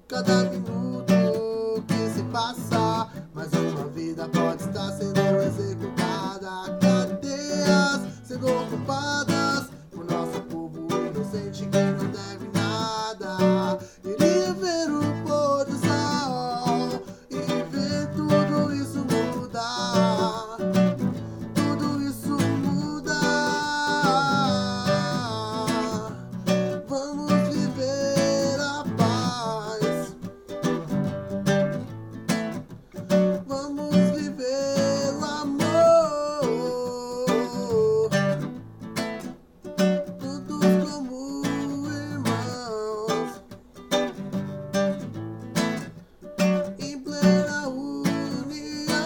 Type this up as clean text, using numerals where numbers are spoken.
cada minuto que se passa, mais uma vida pode estar sendo executada. Cadeias sendo ocupadas por nosso povo inocente que não deve nada. Queria ver o pôr do sol e ver tudo isso mudar. Tudo isso mudar. Vamos viver a paz. Vamos viver o amor. Todos como irmãos, em plena união.